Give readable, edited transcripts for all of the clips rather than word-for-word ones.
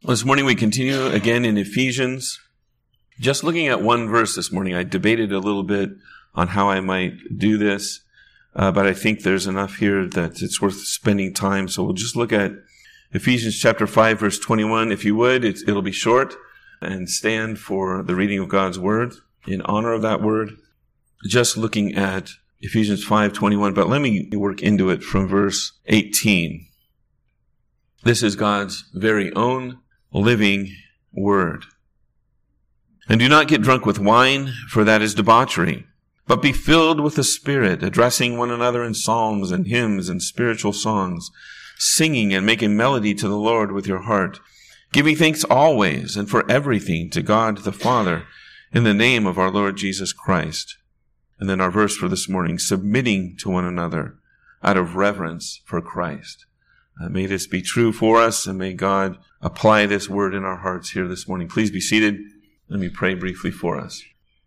This morning we continue again in Ephesians. Just looking at one verse this morning, I debated a little bit on how I might do this, but I think there's enough here that it's worth spending time. So we'll just look at Ephesians chapter 5, verse 21. If you would, it'll be short, and stand for the reading of God's word in honor of that word. Just looking at Ephesians 5:21, but let me work into it from verse 18. This is God's very own living word. And do not get drunk with wine, for that is debauchery, but be filled with the Spirit, addressing one another in psalms and hymns and spiritual songs, singing and making melody to the Lord with your heart, giving thanks always and for everything to God the Father in the name of our Lord Jesus Christ. And then our verse for this morning, submitting to one another out of reverence for Christ. May this be true for us, and may God apply this word in our hearts here this morning. Please be seated. Let me pray briefly for us.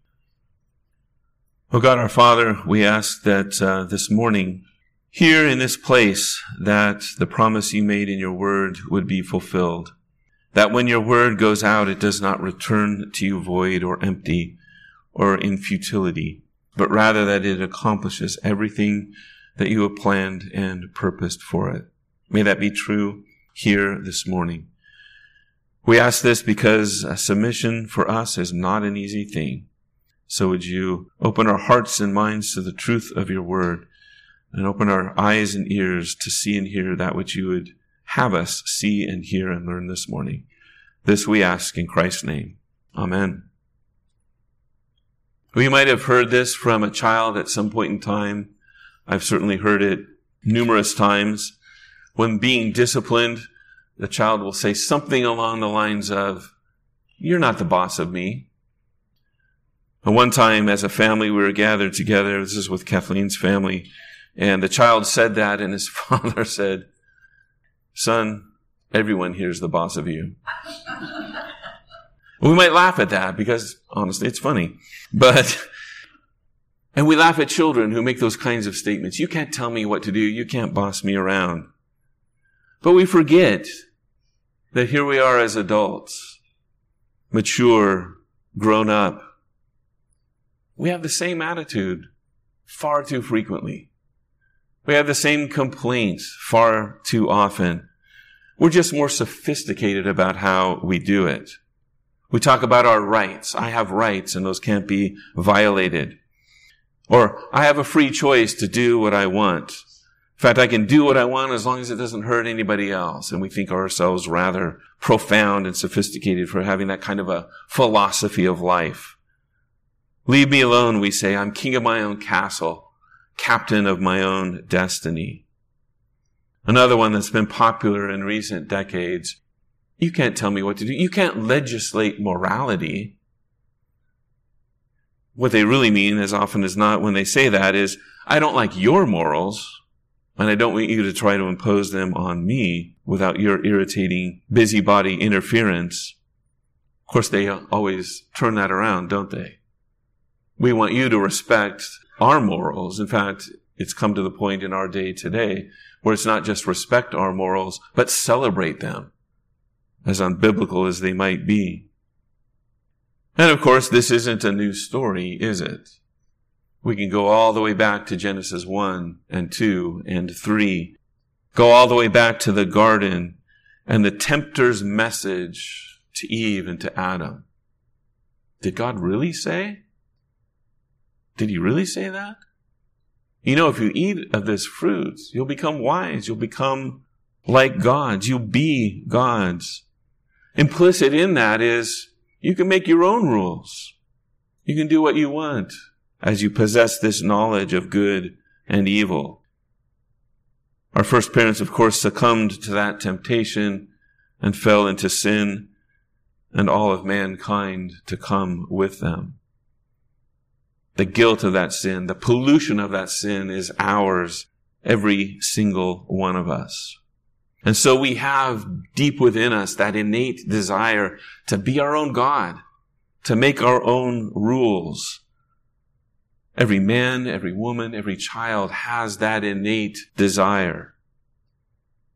Oh God, our Father, we ask that this morning, here in this place, that the promise you made in your word would be fulfilled. That when your word goes out, it does not return to you void or empty or in futility, but rather that it accomplishes everything that you have planned and purposed for it. May that be true here this morning. We ask this because submission for us is not an easy thing. So would you open our hearts and minds to the truth of your word, and open our eyes and ears to see and hear that which you would have us see and hear and learn this morning. This we ask in Christ's name. Amen. We might have heard this from a child at some point in time. I've certainly heard it numerous times. When being disciplined, the child will say something along the lines of, "You're not the boss of me." And one time as a family, we were gathered together. This is with Kathleen's family. And the child said that, and his father said, "Son, everyone here's the boss of you." We might laugh at that because, honestly, it's funny. And we laugh at children who make those kinds of statements. You can't tell me what to do. You can't boss me around. But we forget that here we are as adults, mature, grown up. We have the same attitude far too frequently. We have the same complaints far too often. We're just more sophisticated about how we do it. We talk about our rights. I have rights and those can't be violated. Or I have a free choice to do what I want. In fact, I can do what I want as long as it doesn't hurt anybody else. And we think ourselves rather profound and sophisticated for having that kind of a philosophy of life. Leave me alone, we say. I'm king of my own castle, captain of my own destiny. Another one that's been popular in recent decades. You can't tell me what to do. You can't legislate morality. What they really mean, as often as not, when they say that is, I don't like your morals, and I don't want you to try to impose them on me without your irritating busybody interference. Of course, they always turn that around, don't they? We want you to respect our morals. In fact, it's come to the point in our day today where it's not just respect our morals, but celebrate them, as unbiblical as they might be. And of course, this isn't a new story, is it? We can go all the way back to Genesis 1 and 2 and 3. Go all the way back to the garden and the tempter's message to Eve and to Adam. Did God really say? Did he really say that? You know, if you eat of this fruit, you'll become wise. You'll become like gods. You'll be gods. Implicit in that is you can make your own rules. You can do what you want as you possess this knowledge of good and evil. Our first parents, of course, succumbed to that temptation and fell into sin, and all of mankind to come with them. The guilt of that sin, the pollution of that sin is ours, every single one of us. And so we have deep within us that innate desire to be our own God, to make our own rules. Every man, every woman, every child has that innate desire.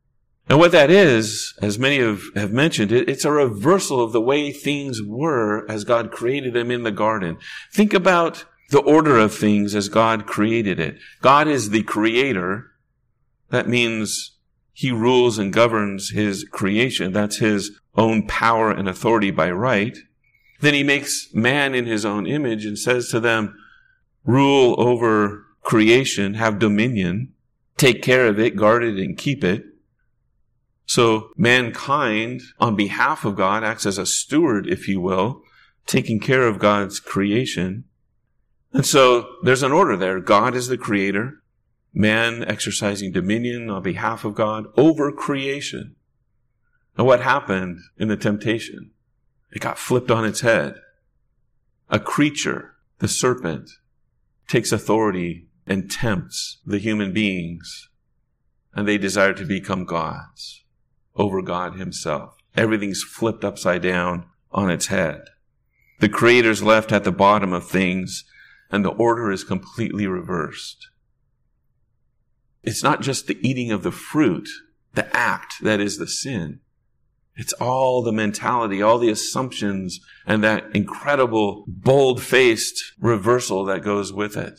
And what that is, as many have mentioned, it's a reversal of the way things were as God created them in the garden. Think about the order of things as God created it. God is the creator. That means he rules and governs his creation. That's his own power and authority by right. Then he makes man in his own image and says to them, rule over creation, have dominion, take care of it, guard it, and keep it. So mankind, on behalf of God, acts as a steward, if you will, taking care of God's creation. And so there's an order there. God is the creator, man exercising dominion on behalf of God over creation. And what happened in the temptation? It got flipped on its head. A creature, the serpent, takes authority and tempts the human beings, and they desire to become gods over God himself. Everything's flipped upside down on its head. The Creator's left at the bottom of things, and the order is completely reversed. It's not just the eating of the fruit, the act that is the sin. It's all the mentality, all the assumptions, and that incredible, bold-faced reversal that goes with it.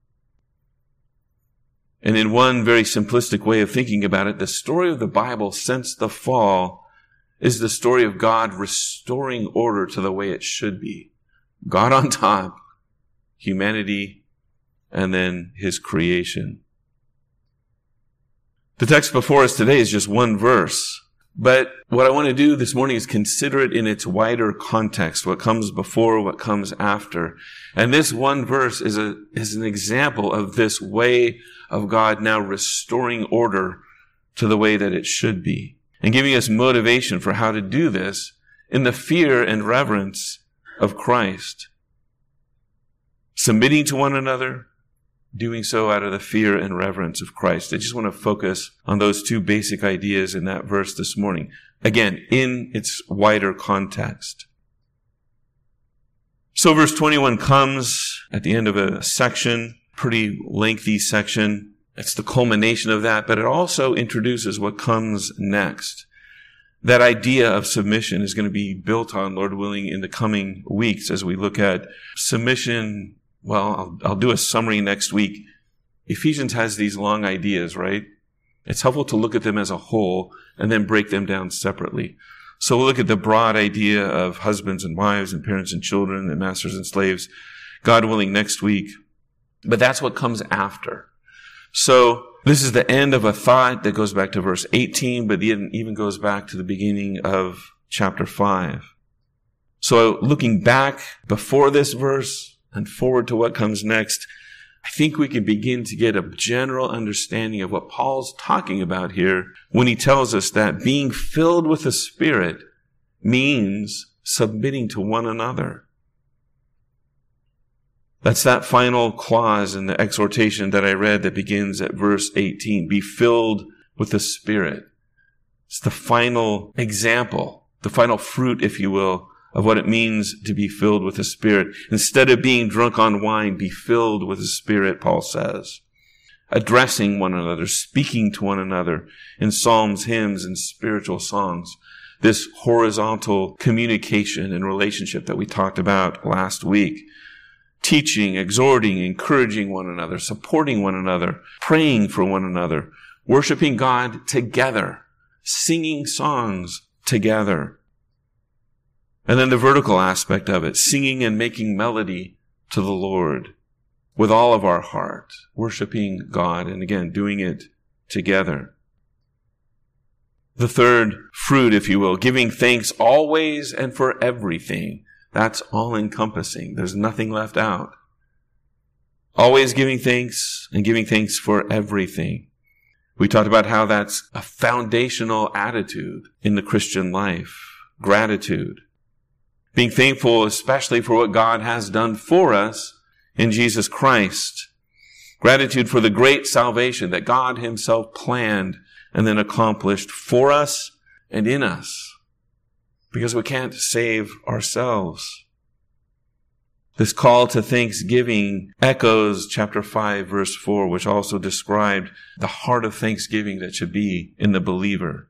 And in one very simplistic way of thinking about it, the story of the Bible since the fall is the story of God restoring order to the way it should be. God on top, humanity, and then his creation. The text before us today is just one verse. But what I want to do this morning is consider it in its wider context, what comes before, what comes after. And this one verse is an example of this way of God now restoring order to the way that it should be, and giving us motivation for how to do this in the fear and reverence of Christ. Submitting to one another, doing so out of the fear and reverence of Christ. I just want to focus on those two basic ideas in that verse this morning. Again, in its wider context. So verse 21 comes at the end of a section, pretty lengthy section. It's the culmination of that, but it also introduces what comes next. That idea of submission is going to be built on, Lord willing, in the coming weeks as we look at submission. Well, I'll do a summary next week. Ephesians has these long ideas, right? It's helpful to look at them as a whole and then break them down separately. So we'll look at the broad idea of husbands and wives and parents and children and masters and slaves, God willing, next week. But that's what comes after. So this is the end of a thought that goes back to verse 18, but it even goes back to the beginning of chapter 5. So looking back before this verse, and forward to what comes next, I think we can begin to get a general understanding of what Paul's talking about here when he tells us that being filled with the Spirit means submitting to one another. That's that final clause in the exhortation that I read that begins at verse 18. Be filled with the Spirit. It's the final example, the final fruit, if you will, of what it means to be filled with the Spirit. Instead of being drunk on wine, be filled with the Spirit, Paul says. Addressing one another, speaking to one another in psalms, hymns, and spiritual songs. This horizontal communication and relationship that we talked about last week. Teaching, exhorting, encouraging one another, supporting one another, praying for one another, worshiping God together, singing songs together. And then the vertical aspect of it, singing and making melody to the Lord with all of our heart, worshiping God, and again, doing it together. The third fruit, if you will, giving thanks always and for everything. That's all-encompassing. There's nothing left out. Always giving thanks and giving thanks for everything. We talked about how that's a foundational attitude in the Christian life. Gratitude. Being thankful especially for what God has done for us in Jesus Christ. Gratitude for the great salvation that God himself planned and then accomplished for us and in us. Because we can't save ourselves. This call to thanksgiving echoes chapter 5, verse 4, which also described the heart of thanksgiving that should be in the believer.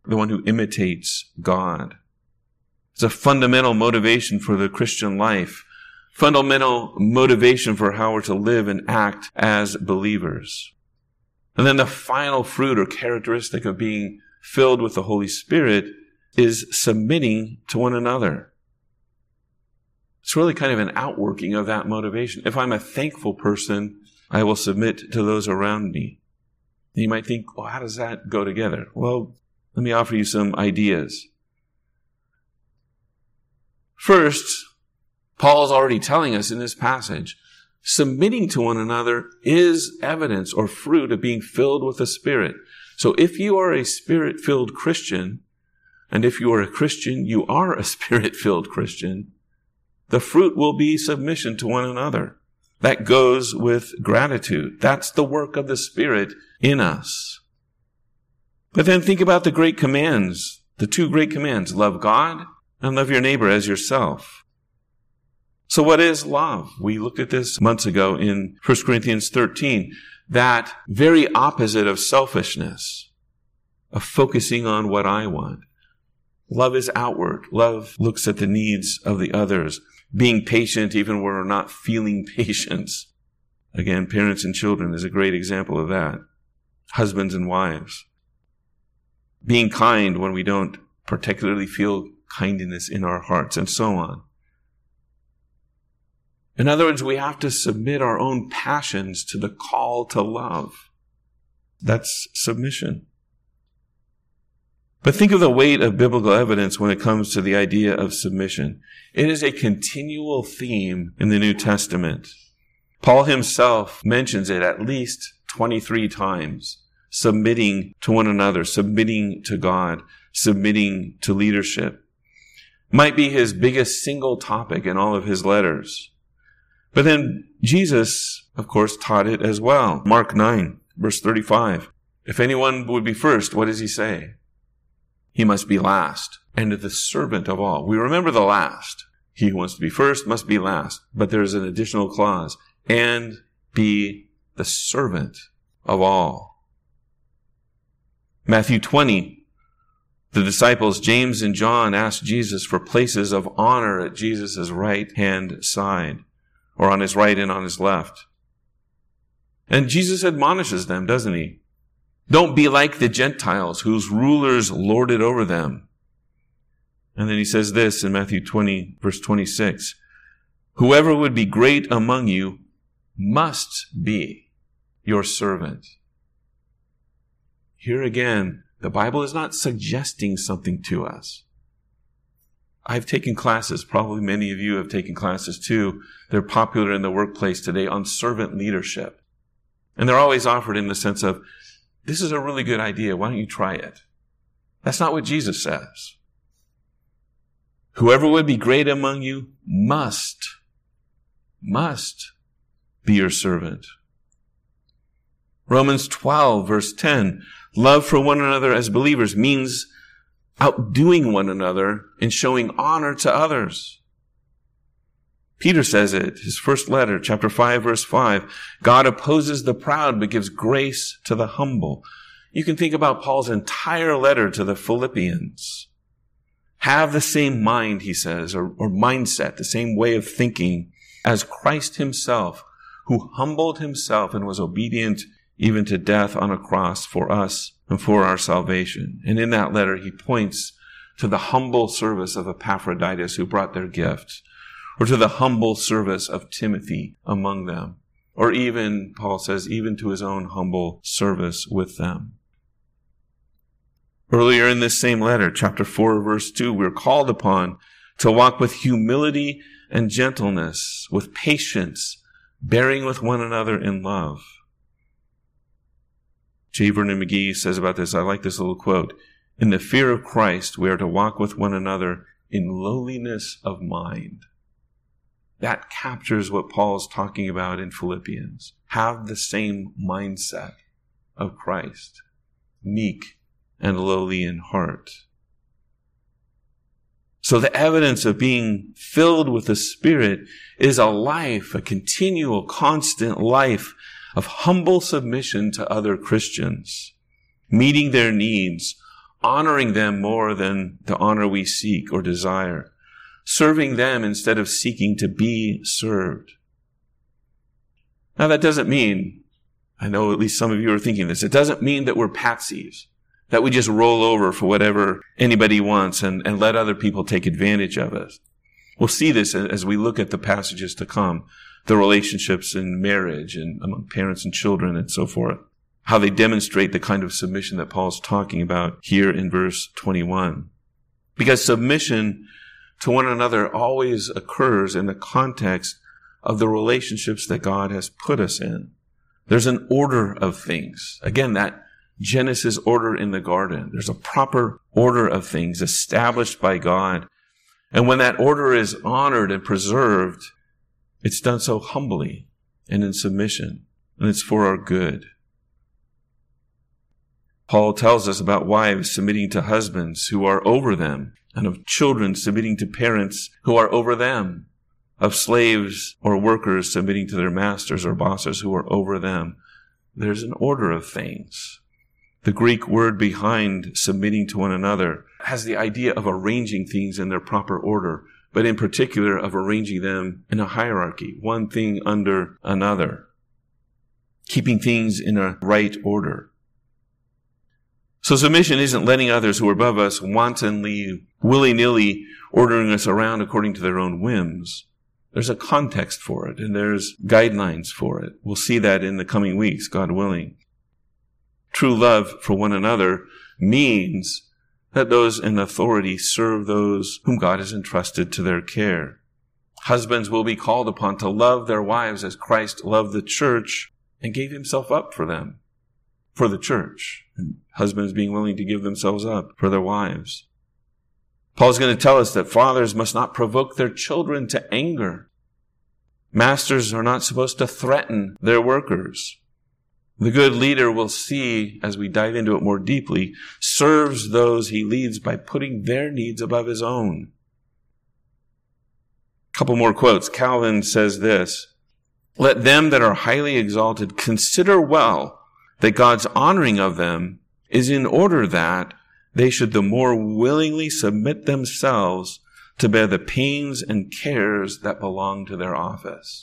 the one who imitates God. It's a fundamental motivation for the Christian life, fundamental motivation for how we're to live and act as believers. And then the final fruit or characteristic of being filled with the Holy Spirit is submitting to one another. It's really kind of an outworking of that motivation. If I'm a thankful person, I will submit to those around me. You might think, well, how does that go together? Well, let me offer you some ideas. First, Paul's already telling us in this passage, submitting to one another is evidence or fruit of being filled with the Spirit. So if you are a Spirit-filled Christian, and if you are a Christian, you are a Spirit-filled Christian, the fruit will be submission to one another. That goes with gratitude. That's the work of the Spirit in us. But then think about the great commands, the two great commands, love God and love your neighbor as yourself. So what is love? We looked at this months ago in 1 Corinthians 13, that very opposite of selfishness, of focusing on what I want. Love is outward. Love looks at the needs of the others. Being patient even when we're not feeling patience. Again, parents and children is a great example of that. Husbands and wives. Being kind when we don't particularly feel kindness in our hearts, and so on. In other words, we have to submit our own passions to the call to love. That's submission. But think of the weight of biblical evidence when it comes to the idea of submission. It is a continual theme in the New Testament. Paul himself mentions it at least 23 times. Submitting to one another, submitting to God, submitting to leadership. Might be his biggest single topic in all of his letters. But then Jesus, of course, taught it as well. Mark 9, verse 35. If anyone would be first, what does he say? He must be last, and the servant of all. We remember the last. He who wants to be first must be last. But there's an additional clause. And be the servant of all. Matthew 20. The disciples, James and John, asked Jesus for places of honor at Jesus' right-hand side, or on his right and on his left. And Jesus admonishes them, doesn't he? Don't be like the Gentiles, whose rulers lord it over them. And then he says this in Matthew 20, verse 26. Whoever would be great among you must be your servant. Here again, the Bible is not suggesting something to us. I've taken classes, probably many of you have taken classes too. They're popular in the workplace today on servant leadership. And they're always offered in the sense of, this is a really good idea. Why don't you try it? That's not what Jesus says. Whoever would be great among you must be your servant. Romans 12, verse 10, love for one another as believers means outdoing one another in showing honor to others. Peter says it, his first letter, chapter 5, verse 5. God opposes the proud, but gives grace to the humble. You can think about Paul's entire letter to the Philippians. Have the same mind, he says, or mindset, the same way of thinking as Christ himself, who humbled himself and was obedient even to death on a cross for us and for our salvation. And in that letter, he points to the humble service of Epaphroditus, who brought their gifts, or to the humble service of Timothy among them, or even, Paul says, even to his own humble service with them. Earlier in this same letter, chapter 4, verse 2, we're called upon to walk with humility and gentleness, with patience, bearing with one another in love. J. Vernon McGee says about this, I like this little quote, in the fear of Christ, we are to walk with one another in lowliness of mind. That captures what Paul is talking about in Philippians. Have the same mindset of Christ, meek and lowly in heart. So the evidence of being filled with the Spirit is a life, a continual, constant life of humble submission to other Christians, meeting their needs, honoring them more than the honor we seek or desire, serving them instead of seeking to be served. Now that doesn't mean, I know at least some of you are thinking this, it doesn't mean that we're patsies, that we just roll over for whatever anybody wants and let other people take advantage of us. We'll see this as we look at the passages to come, the relationships in marriage and among parents and children and so forth, how they demonstrate the kind of submission that Paul's talking about here in verse 21. Because submission to one another always occurs in the context of the relationships that God has put us in. There's an order of things. Again, that Genesis order in the garden. There's a proper order of things established by God. And when that order is honored and preserved, it's done so humbly and in submission, and it's for our good. Paul tells us about wives submitting to husbands who are over them, and of children submitting to parents who are over them, of slaves or workers submitting to their masters or bosses who are over them. There's an order of things. The Greek word behind submitting to one another has the idea of arranging things in their proper order, but in particular of arranging them in a hierarchy, one thing under another, keeping things in a right order. So submission isn't letting others who are above us wantonly, willy-nilly ordering us around according to their own whims. There's a context for it, and there's guidelines for it. We'll see that in the coming weeks, God willing. True love for one another means that those in authority serve those whom God has entrusted to their care. Husbands will be called upon to love their wives as Christ loved the church and gave himself up for them, for the church. And husbands being willing to give themselves up for their wives. Paul's going to tell us that fathers must not provoke their children to anger. Masters are not supposed to threaten their workers. The good leader, will see as we dive into it more deeply, serves those he leads by putting their needs above his own. A couple more quotes. Calvin says this, "Let them that are highly exalted consider well that God's honoring of them is in order that they should the more willingly submit themselves to bear the pains and cares that belong to their office."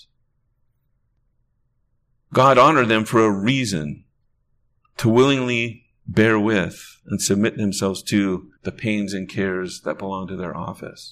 God honored them for a reason, to willingly bear with and submit themselves to the pains and cares that belong to their office.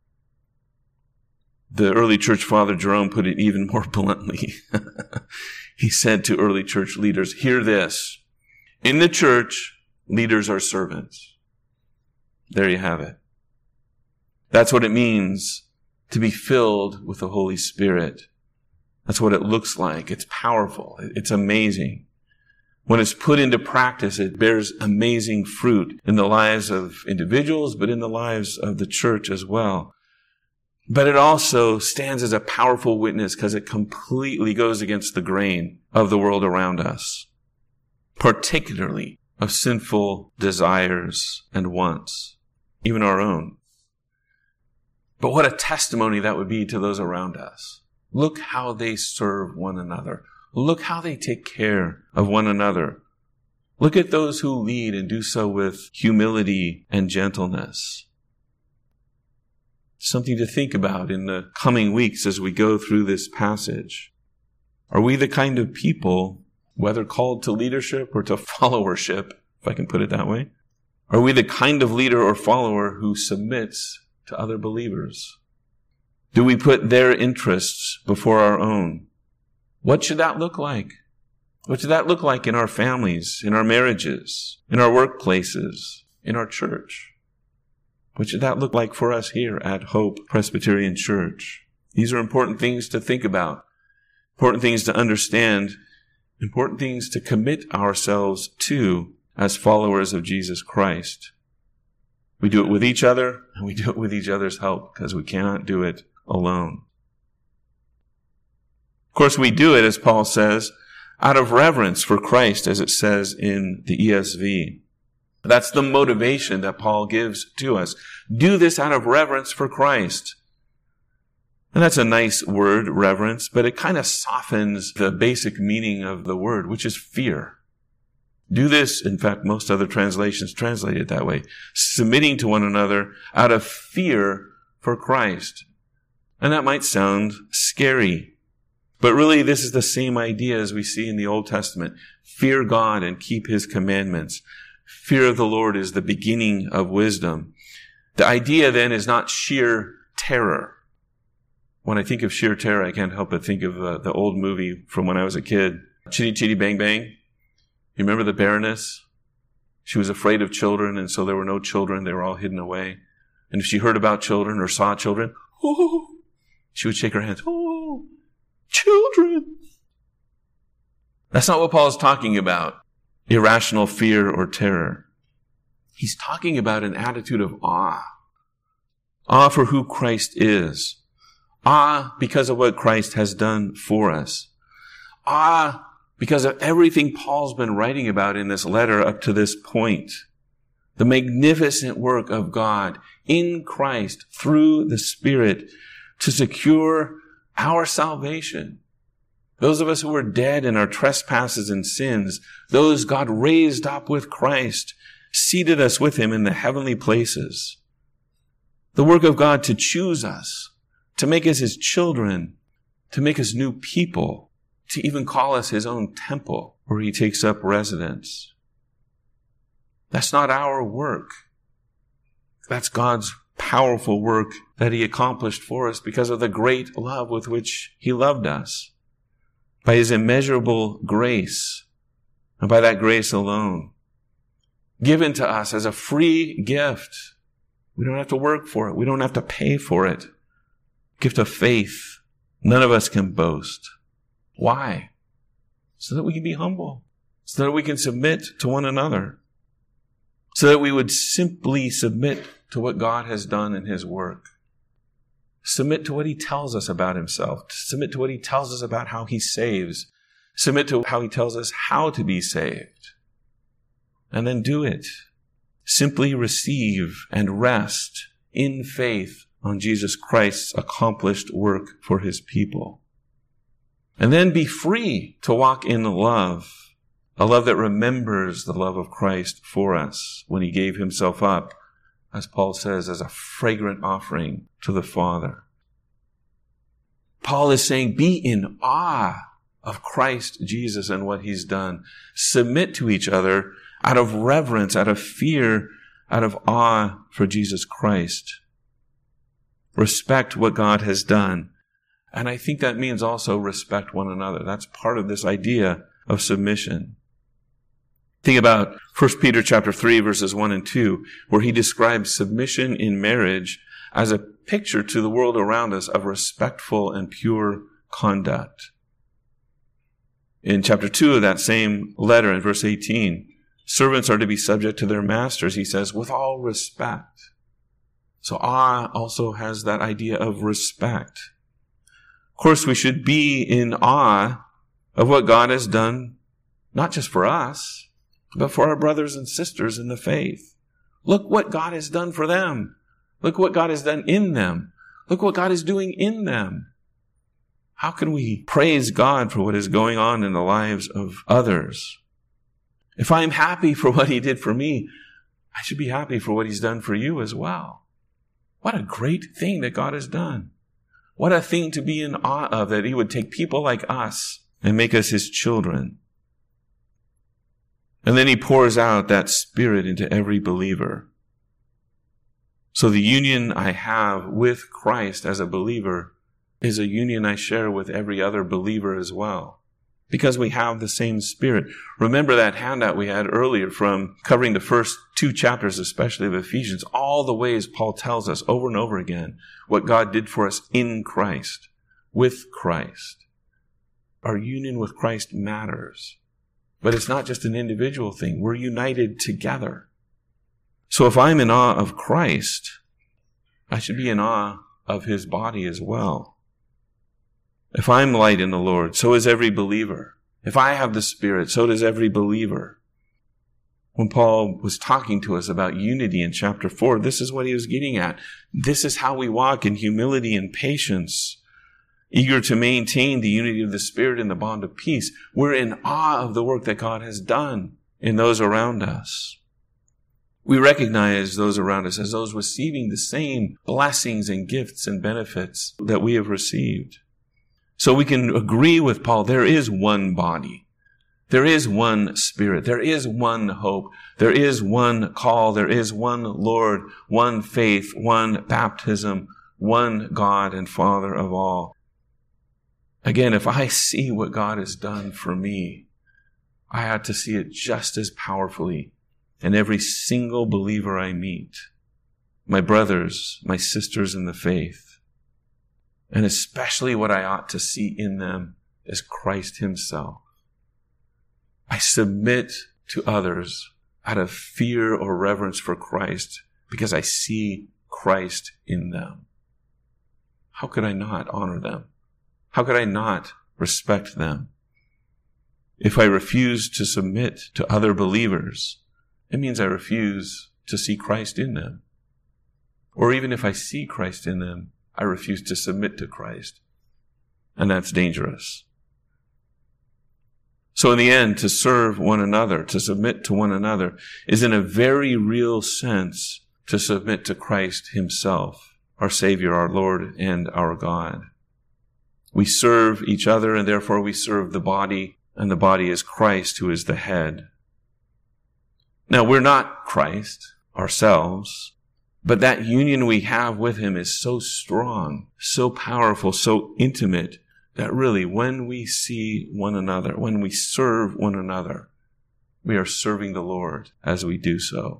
The early church father Jerome put it even more bluntly. He said to early church leaders, "Hear this. In the church, leaders are servants." There you have it. That's what it means to be filled with the Holy Spirit. That's what it looks like. It's powerful. It's amazing. When it's put into practice, it bears amazing fruit in the lives of individuals, but in the lives of the church as well. But it also stands as a powerful witness because it completely goes against the grain of the world around us, particularly of sinful desires and wants, even our own. But what a testimony that would be to those around us. Look how they serve one another. Look how they take care of one another. Look at those who lead and do so with humility and gentleness. Something to think about in the coming weeks as we go through this passage. Are we the kind of people, whether called to leadership or to followership, if I can put it that way? Are we the kind of leader or follower who submits to other believers? Do we put their interests before our own? What should that look like? What should that look like in our families, in our marriages, in our workplaces, in our church? What should that look like for us here at Hope Presbyterian Church? These are important things to think about, important things to understand, important things to commit ourselves to as followers of Jesus Christ. We do it with each other, and we do it with each other's help, because we cannot do it alone. Of course, we do it, as Paul says, out of reverence for Christ, as it says in the ESV. That's the motivation that Paul gives to us. Do this out of reverence for Christ. And that's a nice word, reverence, but it kind of softens the basic meaning of the word, which is fear. Do this, in fact, most other translations translate it that way, submitting to one another out of fear for Christ. And that might sound scary, but really this is the same idea as we see in the Old Testament. Fear God and keep his commandments. Fear of the Lord is the beginning of wisdom. The idea then is not sheer terror. When I think of sheer terror, I can't help but think of the old movie from when I was a kid, Chitty Chitty Bang Bang. You remember the Baroness? She was afraid of children, and so there were no children. They were all hidden away. And if she heard about children or saw children, oh, she would shake her hands. Oh, children. That's not what Paul is talking about, irrational fear or terror. He's talking about an attitude of awe. Awe for who Christ is. Awe because of what Christ has done for us. Awe because of everything Paul's been writing about in this letter up to this point. The magnificent work of God in Christ through the Spirit to secure our salvation. Those of us who were dead in our trespasses and sins, those God raised up with Christ, seated us with him in the heavenly places. The work of God to choose us, to make us his children, to make us new people, to even call us his own temple where he takes up residence. That's not our work. That's God's powerful work that he accomplished for us because of the great love with which he loved us. By his immeasurable grace, and by that grace alone, given to us as a free gift. We don't have to work for it. We don't have to pay for it. Gift of faith. None of us can boast. Why? So that we can be humble. So that we can submit to one another. So that we would simply submit to what God has done in his work. Submit to what he tells us about himself. Submit to what he tells us about how he saves. Submit to how he tells us how to be saved. And then do it. Simply receive and rest in faith on Jesus Christ's accomplished work for his people. And then be free to walk in love, a love that remembers the love of Christ for us when he gave himself up, as Paul says, as a fragrant offering to the Father. Paul is saying, be in awe of Christ Jesus and what he's done. Submit to each other out of reverence, out of fear, out of awe for Jesus Christ. Respect what God has done. And I think that means also respect one another. That's part of this idea of submission. Think about 1 Peter chapter 3, verses 1 and 2, where he describes submission in marriage as a picture to the world around us of respectful and pure conduct. In chapter 2 of that same letter, in verse 18, servants are to be subject to their masters, he says, with all respect. So awe also has that idea of respect. Of course, we should be in awe of what God has done, not just for us, but for our brothers and sisters in the faith. Look what God has done for them. Look what God has done in them. Look what God is doing in them. How can we praise God for what is going on in the lives of others? If I'm happy for what he did for me, I should be happy for what he's done for you as well. What a great thing that God has done. What a thing to be in awe of, that he would take people like us and make us his children. And then he pours out that Spirit into every believer. So the union I have with Christ as a believer is a union I share with every other believer as well, because we have the same Spirit. Remember that handout we had earlier from covering the first 2 chapters, especially of Ephesians, all the ways Paul tells us over and over again what God did for us in Christ, with Christ. Our union with Christ matters, but it's not just an individual thing. We're united together. So if I'm in awe of Christ, I should be in awe of his body as well. If I'm light in the Lord, so is every believer. If I have the Spirit, so does every believer. When Paul was talking to us about unity in chapter 4, this is what he was getting at. This is how we walk in humility and patience, eager to maintain the unity of the Spirit in the bond of peace. We're in awe of the work that God has done in those around us. We recognize those around us as those receiving the same blessings and gifts and benefits that we have received. So we can agree with Paul, there is one body. There is one Spirit. There is one hope. There is one call. There is one Lord, one faith, one baptism, one God and Father of all. Again, if I see what God has done for me, I ought to see it just as powerfully in every single believer I meet, my brothers, my sisters in the faith. And especially what I ought to see in them is Christ himself. I submit to others out of fear or reverence for Christ because I see Christ in them. How could I not honor them? How could I not respect them? If I refuse to submit to other believers, it means I refuse to see Christ in them. Or even if I see Christ in them, I refuse to submit to Christ. And that's dangerous. So in the end, to serve one another, to submit to one another, is in a very real sense to submit to Christ himself, our Savior, our Lord, and our God. We serve each other, and therefore we serve the body, and the body is Christ, who is the head. Now, we're not Christ ourselves, but that union we have with him is so strong, so powerful, so intimate, that really when we see one another, when we serve one another, we are serving the Lord as we do so.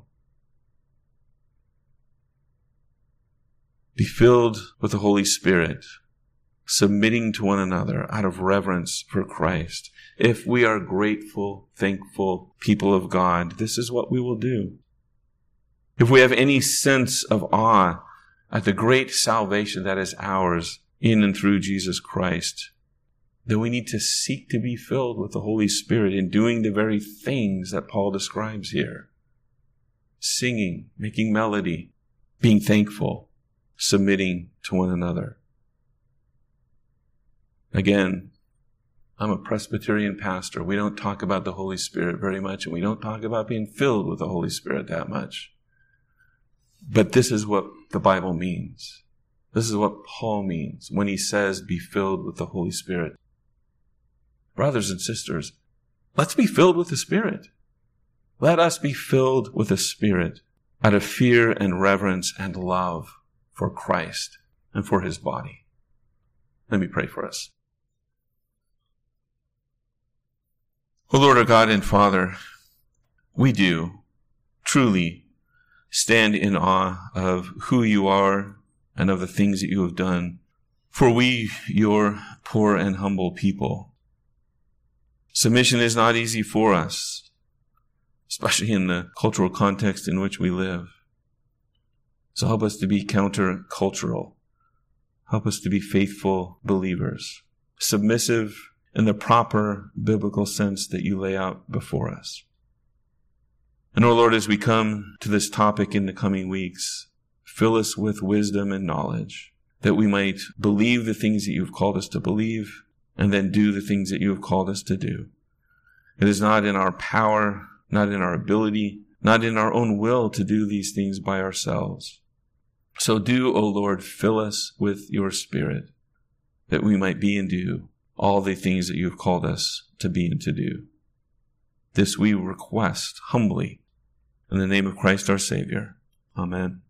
Be filled with the Holy Spirit, submitting to one another out of reverence for Christ. If we are grateful, thankful people of God, this is what we will do. If we have any sense of awe at the great salvation that is ours in and through Jesus Christ, then we need to seek to be filled with the Holy Spirit in doing the very things that Paul describes here. Singing, making melody, being thankful, submitting to one another. Again, I'm a Presbyterian pastor. We don't talk about the Holy Spirit very much, and we don't talk about being filled with the Holy Spirit that much. But this is what the Bible means. This is what Paul means when he says, be filled with the Holy Spirit. Brothers and sisters, let's be filled with the Spirit. Let us be filled with the Spirit out of fear and reverence and love for Christ and for his body. Let me pray for us. O Lord, our God and Father, we do truly stand in awe of who you are and of the things that you have done for we, your poor and humble people. Submission is not easy for us, especially in the cultural context in which we live. So help us to be countercultural. Help us to be faithful believers, submissive in the proper biblical sense that you lay out before us. And, O Lord, as we come to this topic in the coming weeks, fill us with wisdom and knowledge, that we might believe the things that you've called us to believe, and then do the things that you have called us to do. It is not in our power, not in our ability, not in our own will to do these things by ourselves. So do, O Lord, fill us with your Spirit, that we might be and do all the things that you have called us to be and to do. This we request humbly in the name of Christ our Savior. Amen.